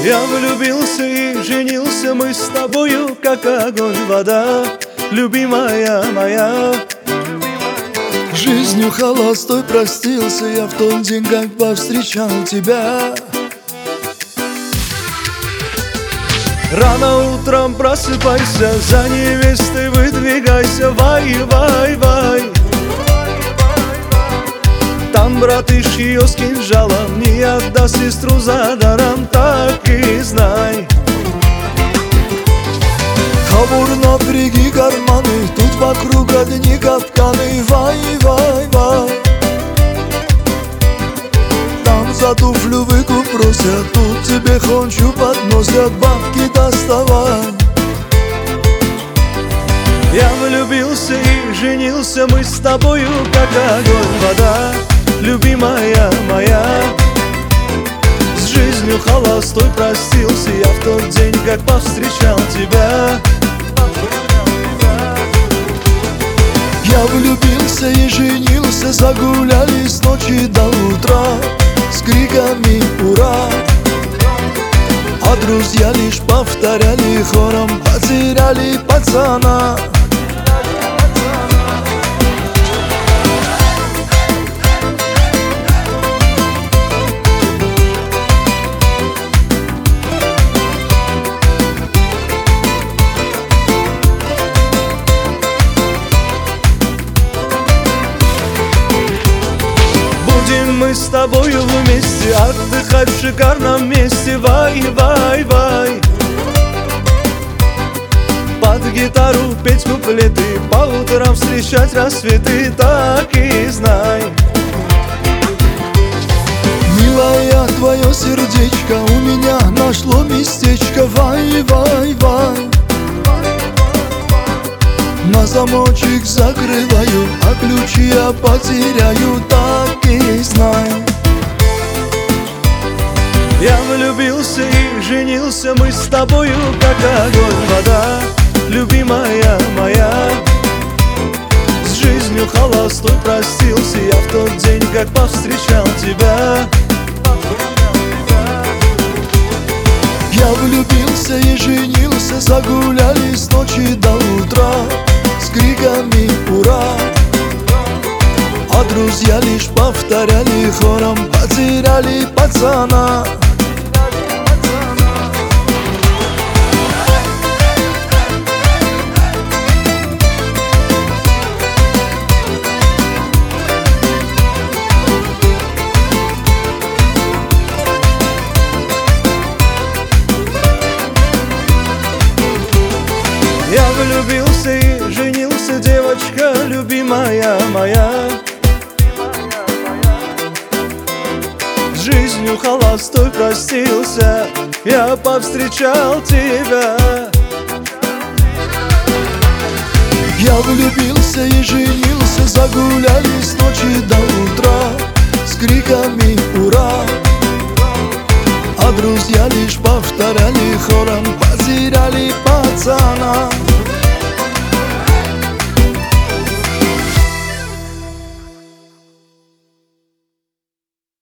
Я влюбился и женился, мы с тобою, как огонь, вода, любимая моя. Жизнью холостой простился я в тот день, как повстречал тебя. Рано утром просыпайся, за невестой выдвигайся, вай, вай, вай. Там братыш ее с кинжалом не отдаст сестру за даром, так и знай. Хавур, напряги карманы, тут вокруг одни капканы, вай, вай, вай. Там за туфлю выкуп просят, тут тебе хончу подносят, бабки доставай. Я влюбился и женился, мы с тобою, как огонь, вода, любимая моя. С жизнью холостой простился я в тот день, как повстречал тебя. Я влюбился и женился, загуляли с ночи до утра с криками «Ура!», а друзья лишь повторяли хором: потеряли пацана. Мы с тобою вместе отдыхать в шикарном месте, вай, вай, вай. Под гитару петь куплеты, по утрам встречать рассветы, так и знай. Милая, твое сердечко у меня нашло местечко, вай, вай, вай. На замочек закрываю, а ключи я потеряю, так и знай. Я влюбился и женился, мы с тобою, как огонь, вода, любимая моя. С жизнью холостой простился я в тот день, как повстречал тебя. Я влюбился и женился, загуляли с ночи до утра с криками «Ура!», а друзья лишь повторяли хором: потеряли пацана. Я влюбился и женился, девочка любимая моя. С жизнью холостой простился, я повстречал тебя. Я влюбился и женился, загуляли с ночи до утра с криками «Ура!», а друзья лишь повторяли хором: потеряли пацана.